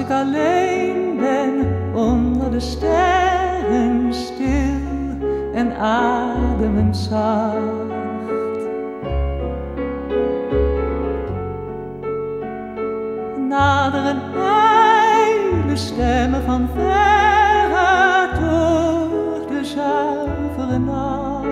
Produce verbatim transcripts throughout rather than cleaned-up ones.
ik alleen ben onder de sterren, stil en ademend zacht. Naderen ijle stemmen van verre door de zuivere nacht.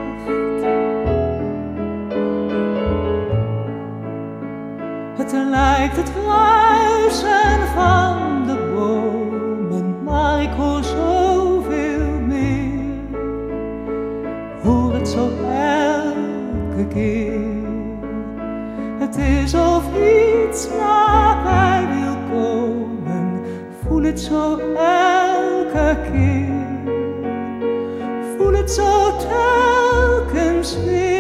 Het lijkt het ruisen van de bomen, maar ik hoor zoveel meer. Hoor het zo elke keer. Het is of iets nabij wil komen. Voel het zo elke keer. Voel het zo telkens weer.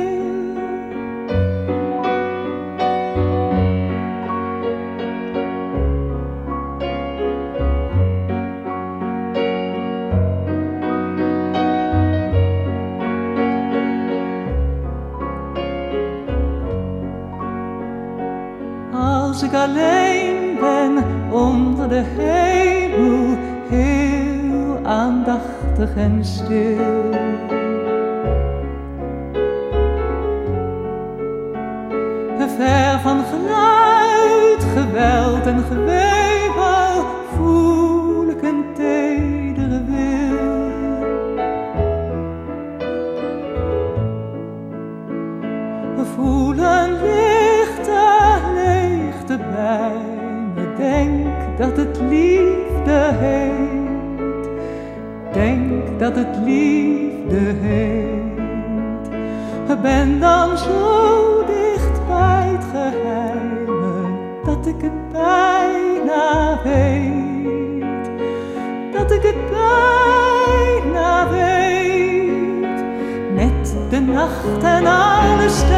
Als ik alleen ben onder de hemel, heel aandachtig en stil. Ver van geluid, geweld en gewemel voel ik een tedere wil. We voelen lichte leegte bij me. Denk dat het liefde heet. Denk dat het liefde heet. Ik ben dan zo dicht bij het geheime dat ik het bijna weet. Dat ik het bijna weet. Met de nacht en alles